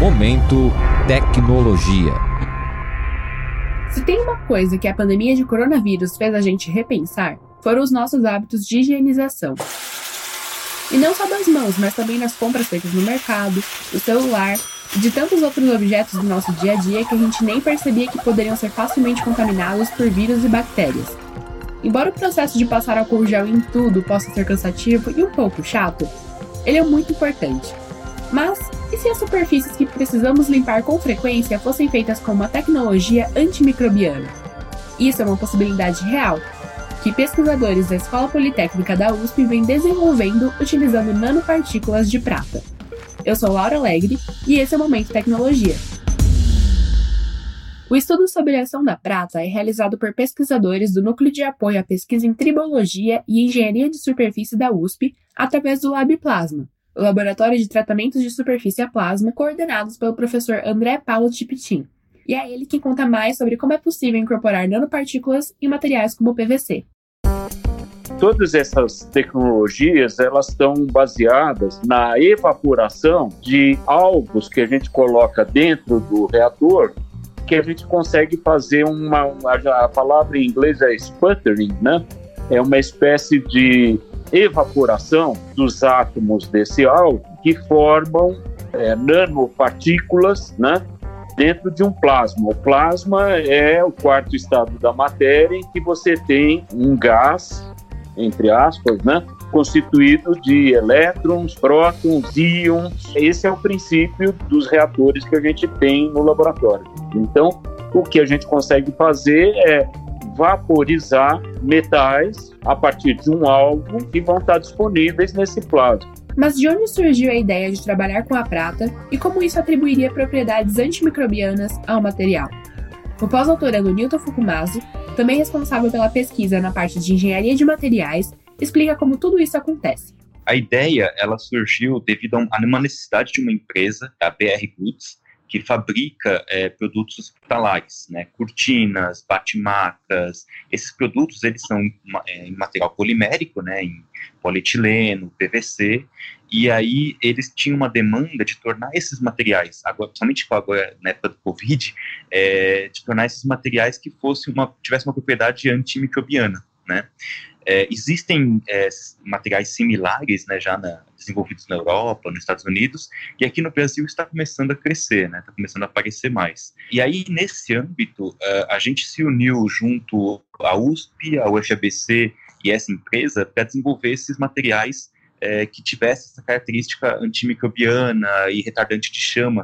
Momento Tecnologia. Se tem uma coisa que a pandemia de coronavírus fez a gente repensar, foram os nossos hábitos de higienização. E não só das mãos, mas também nas compras feitas no mercado, do celular e de tantos outros objetos do nosso dia a dia que a gente nem percebia que poderiam ser facilmente contaminados por vírus e bactérias. Embora o processo de passar álcool gel em tudo possa ser cansativo e um pouco chato, ele é muito importante. Mas, e se as superfícies que precisamos limpar com frequência fossem feitas com uma tecnologia antimicrobiana? Isso é uma possibilidade real, que pesquisadores da Escola Politécnica da USP vêm desenvolvendo utilizando nanopartículas de prata. Eu sou Laura Alegre e esse é o Momento Tecnologia. O estudo sobre a ação da prata é realizado por pesquisadores do Núcleo de Apoio à Pesquisa em Tribologia e Engenharia de Superfície da USP através do Lab Plasma, o Laboratório de Tratamentos de Superfície a Plasma, coordenados pelo professor André Paulo Tipitin. E é ele quem conta mais sobre como é possível incorporar nanopartículas em materiais como o PVC. Todas essas tecnologias, elas estão baseadas na evaporação de algos que a gente coloca dentro do reator, que a gente consegue fazer a palavra em inglês é sputtering, né? É uma espécie de evaporação dos átomos desse algo que formam nanopartículas, né? Dentro de um plasma. O plasma é o quarto estado da matéria em que você tem um gás, entre aspas, né, constituído de elétrons, prótons, íons. Esse é o princípio dos reatores que a gente tem no laboratório. Então, o que a gente consegue fazer é vaporizar metais a partir de um algo que vão estar disponíveis nesse plasma. Mas de onde surgiu a ideia de trabalhar com a prata e como isso atribuiria propriedades antimicrobianas ao material? O pós-doutorando Newton Fukumazu, também responsável pela pesquisa na parte de engenharia de materiais, explica como tudo isso acontece. A ideia ela surgiu devido a uma necessidade de uma empresa, a BR Goods, que fabrica produtos hospitalares, né? Cortinas, batimacas. Esses produtos eles são em material polimérico, né? Em polietileno, PVC, e aí eles tinham uma demanda de tornar esses materiais, principalmente agora na época do Covid, de tornar esses materiais que tivessem uma propriedade antimicrobiana, né? Existem materiais similares, né, já desenvolvidos na Europa, nos Estados Unidos, e aqui no Brasil está começando a crescer, né, está começando a aparecer mais. E aí, nesse âmbito, a gente se uniu junto à USP, à UFABC e essa empresa para desenvolver esses materiais que tivessem essa característica antimicrobiana e retardante de chama,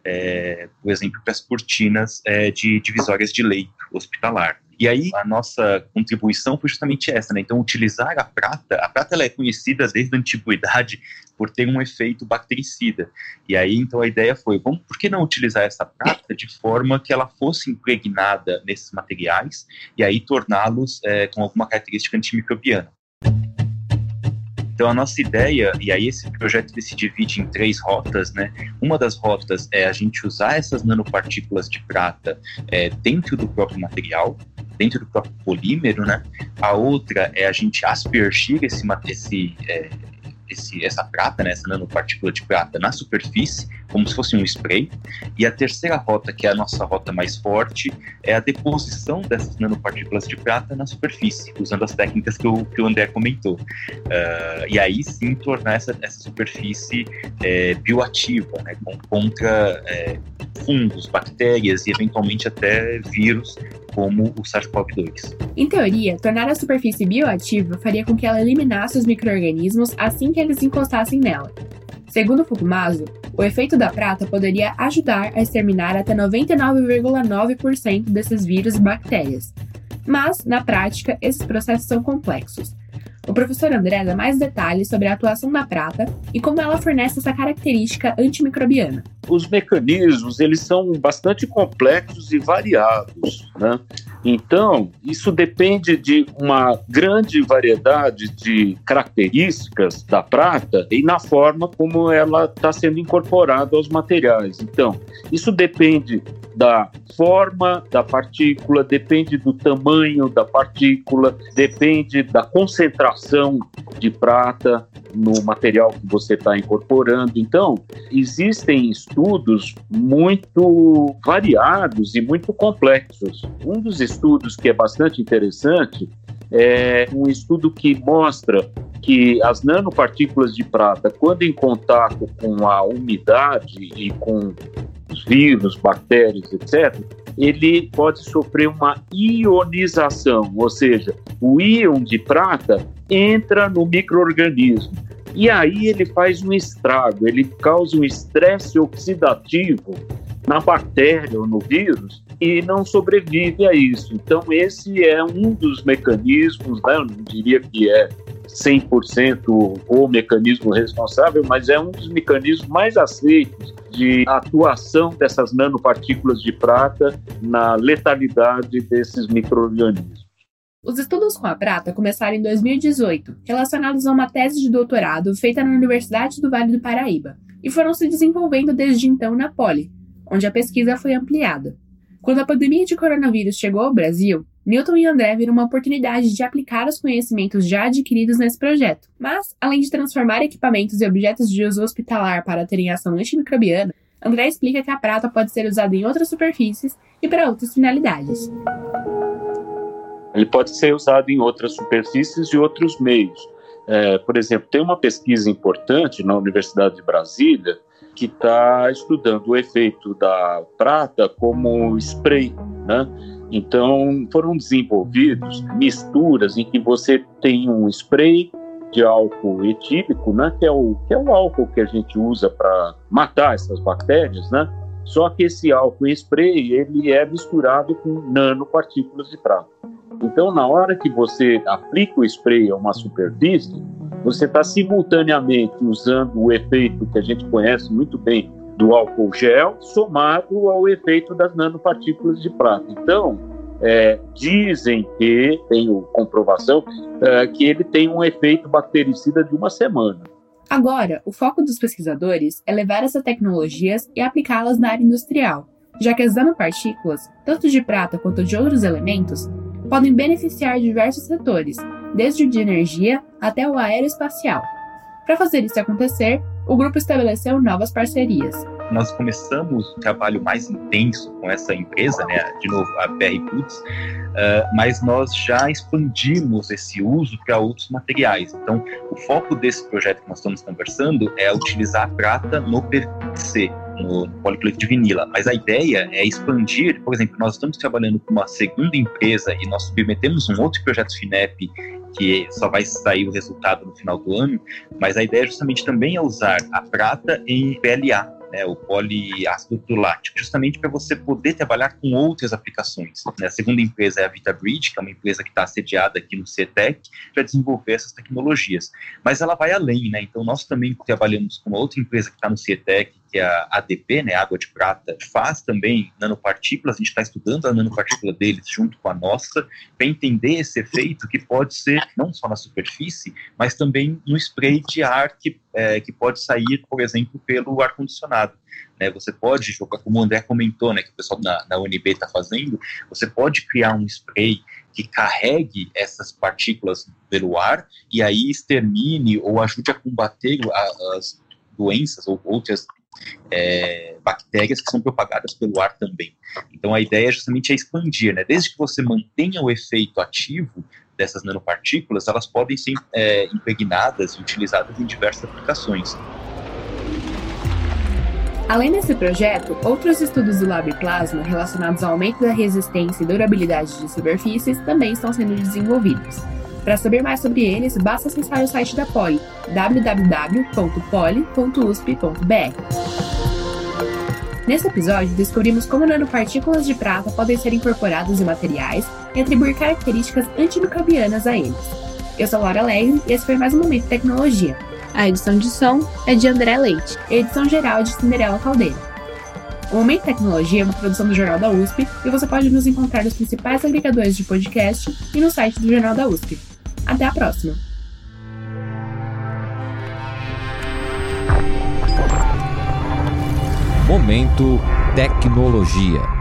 por exemplo, para as cortinas de divisórias de leito hospitalar. E aí, a nossa contribuição foi justamente essa, né? Então, utilizar a prata ela é conhecida desde a antiguidade por ter um efeito bactericida. E aí, então, a ideia foi, por que não utilizar essa prata de forma que ela fosse impregnada nesses materiais e aí torná-los com alguma característica antimicrobiana? Então, a nossa ideia, e aí esse projeto se divide em 3 rotas, né? Uma das rotas é a gente usar essas nanopartículas de prata dentro do próprio material, dentro do próprio polímero, né? A outra é a gente aspergir essa prata, né, essa nanopartícula de prata na superfície, como se fosse um spray. E a terceira rota, que é a nossa rota mais forte, é a deposição dessas nanopartículas de prata na superfície, usando as técnicas que o André comentou. E aí sim tornar essa superfície bioativa, né, contra fungos, bactérias e eventualmente até vírus, como o SARS-CoV-2. Em teoria, tornar a superfície bioativa faria com que ela eliminasse os micro-organismos assim que eles encostassem nela. Segundo Fukumazu, o efeito da prata poderia ajudar a exterminar até 99,9% desses vírus e bactérias. Mas, na prática, esses processos são complexos. O professor André dá mais detalhes sobre a atuação da prata e como ela fornece essa característica antimicrobiana. Os mecanismos, eles são bastante complexos e variados, né? Então, isso depende de uma grande variedade de características da prata e na forma como ela está sendo incorporada aos materiais. Então, isso depende da forma da partícula, depende do tamanho da partícula, depende da concentração de prata no material que você está incorporando. Então, existem estudos muito variados e muito complexos. Um dos estudos que é bastante interessante é um estudo que mostra que as nanopartículas de prata, quando em contato com a umidade e com os vírus, bactérias, etc., ele pode sofrer uma ionização, ou seja, o íon de prata entra no micro-organismo e aí ele faz um estrago, ele causa um estresse oxidativo na bactéria ou no vírus e não sobrevive a isso. Então esse é um dos mecanismos, né? Eu não diria que é 100% o mecanismo responsável, mas é um dos mecanismos mais aceitos de atuação dessas nanopartículas de prata na letalidade desses micro-organismos. Os estudos com a prata começaram em 2018, relacionados a uma tese de doutorado feita na Universidade do Vale do Paraíba, e foram se desenvolvendo desde então na Poli, onde a pesquisa foi ampliada. Quando a pandemia de coronavírus chegou ao Brasil, Newton e André viram uma oportunidade de aplicar os conhecimentos já adquiridos nesse projeto. Mas, além de transformar equipamentos e objetos de uso hospitalar para terem ação antimicrobiana, André explica que a prata pode ser usada em outras superfícies e para outras finalidades. Ele pode ser usado em outras superfícies e outros meios. Por exemplo, tem uma pesquisa importante na Universidade de Brasília que está estudando o efeito da prata como spray, né? Então, foram desenvolvidos misturas em que você tem um spray de álcool etílico, né, que é o álcool que a gente usa para matar essas bactérias, né? Só que esse álcool em spray, ele é misturado com nanopartículas de prata. Então, na hora que você aplica o spray a uma superfície, você está simultaneamente usando o efeito que a gente conhece muito bem do álcool gel, somado ao efeito das nanopartículas de prata. Então, dizem que, tenho comprovação, que ele tem um efeito bactericida de uma semana. Agora, o foco dos pesquisadores é levar essas tecnologias e aplicá-las na área industrial, já que as nanopartículas, tanto de prata quanto de outros elementos, podem beneficiar diversos setores, desde o de energia até o aeroespacial. Para fazer isso acontecer, o grupo estabeleceu novas parcerias. Nós começamos o trabalho mais intenso com essa empresa, né, de novo, a BR Goods, mas nós já expandimos esse uso para outros materiais. Então, o foco desse projeto que nós estamos conversando é utilizar a prata no PVC, no policlorito de vinila. Mas a ideia é expandir, por exemplo, nós estamos trabalhando com uma segunda empresa e nós submetemos um outro projeto FINEP que só vai sair o resultado no final do ano, mas a ideia justamente também é usar a prata em PLA, o poliácido lático, justamente para você poder trabalhar com outras aplicações. A segunda empresa é a VitaBridge, que é uma empresa que está sediada aqui no CETEC, para desenvolver essas tecnologias. Mas ela vai além, né? Então nós também trabalhamos com uma outra empresa que está no CETEC, que é a ADP, né, Água de Prata, faz também nanopartículas. A gente está estudando a nanopartícula deles junto com a nossa, para entender esse efeito que pode ser não só na superfície, mas também no spray de ar que pode sair, por exemplo, pelo ar-condicionado. Né, você pode jogar, como o André comentou, né, que o pessoal na UNB está fazendo, você pode criar um spray que carregue essas partículas pelo ar e aí extermine ou ajude a combater as doenças ou outras bactérias que são propagadas pelo ar também. Então a ideia justamente é expandir, né? Desde que você mantenha o efeito ativo dessas nanopartículas, elas podem ser impregnadas e utilizadas em diversas aplicações. Além desse projeto, outros estudos do Lab Plasma relacionados ao aumento da resistência e durabilidade de superfícies também estão sendo desenvolvidos. Para saber mais sobre eles, basta acessar o site da Poli, www.poli.usp.br. Nesse episódio, descobrimos como nanopartículas de prata podem ser incorporadas em materiais e atribuir características antimicrobianas a eles. Eu sou Laura Legre e esse foi mais um Momento Tecnologia. A edição de som é de André Leite e a edição geral é de Cinderela Caldeira. O Momento Tecnologia é uma produção do Jornal da USP e você pode nos encontrar nos principais agregadores de podcast e no site do Jornal da USP. Até a próxima! Momento Tecnologia.